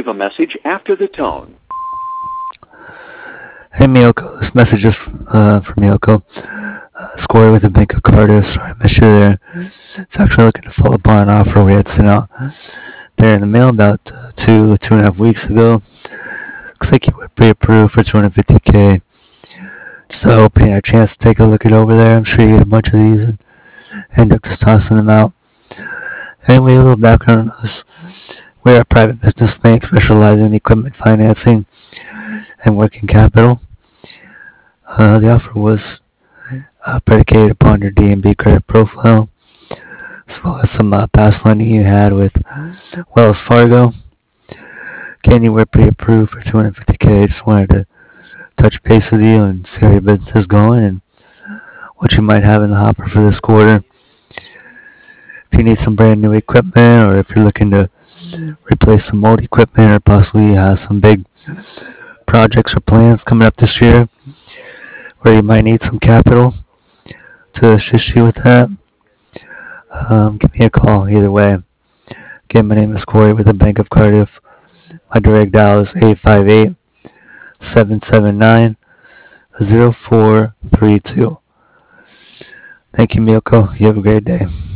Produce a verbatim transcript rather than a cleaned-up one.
leave a message after the tone. Hey Miyoko, this message is uh, from Miyoko. Uh, Scory with the Bank of Cardiff. Sorry I missed you there. It's actually looking to follow up on an offer we had sent out there in the mail about uh, two, two and a half weeks ago. Looks like you were pre-approved for two hundred fifty k. Just uh, hoping you had a chance to take a look at it over there. I'm sure you get a bunch of these and end up just tossing them out. Anyway, a little background on us. We're a private business bank specializing in equipment financing and working capital. Uh, the offer was uh, predicated upon your D and B credit profile, as well as some uh, past funding you had with Wells Fargo. Again, you were pre-approved for two hundred fifty k. Just wanted to touch base with you and see how your business is going and what you might have in the hopper for this quarter. If you need some brand new equipment, or if you're looking to replace some old equipment, or possibly have some big projects or plans coming up this year where you might need some capital to assist you with that, um, give me a call either way. Again, my name is Corey with the Bank of Cardiff. My direct dial is eight five eight, seven seven nine, zero four three two. Thank you, Miyoko. You have a great day.